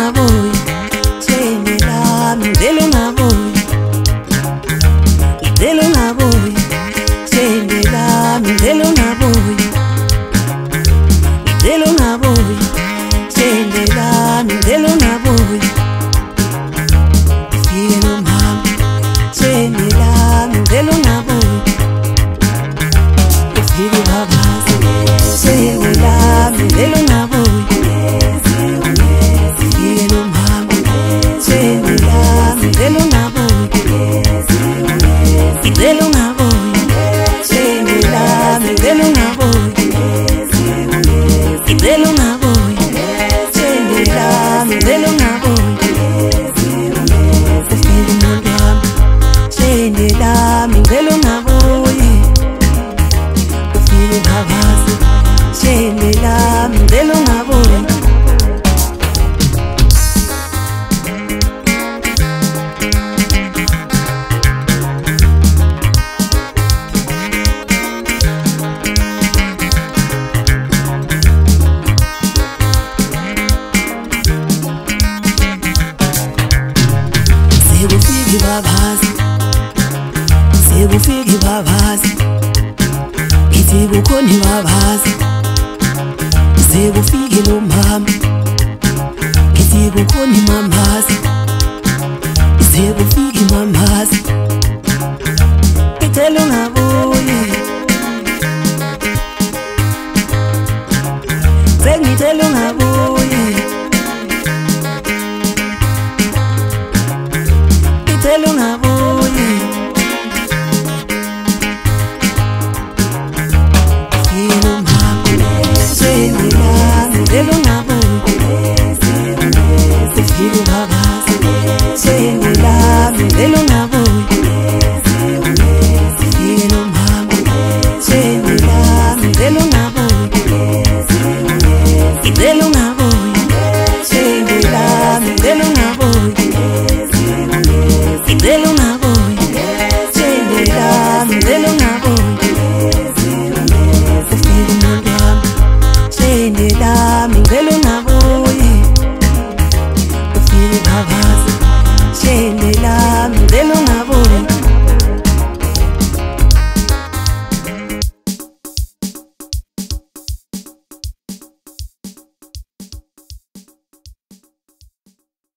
ungabuyi, Thembi lami ngicela ungabuyi, ngicela ungabuyi, Thembi lami ngicela ungabuyi, ngicela ungabuyi, Thembi lami ngicela ungabuyi. Ufike nomama, Thembi lami ngicela ungabuyi, ufike ubabazi, Thembi lami ngicela ungabuyi. Ufike nomama, Thembi lami ngicela ungabuyi, ngicela ungabuyi, Thembi lami ngicela ungabuyi, ngicela ungabuyi, Thembi lami ngicela ungabuyi. Ufike umuntu wami, Thembi lami ngicela ungabuyi, ufike ubabazi, Thembi lami ngicela ungabuyi. Sekufike babazi, sekufike babazi, ngithi kukhona babazi. Sekufike lo mama, ngithi kukhona mamazi. Sekufike mamazi, ngicela ungabuyi.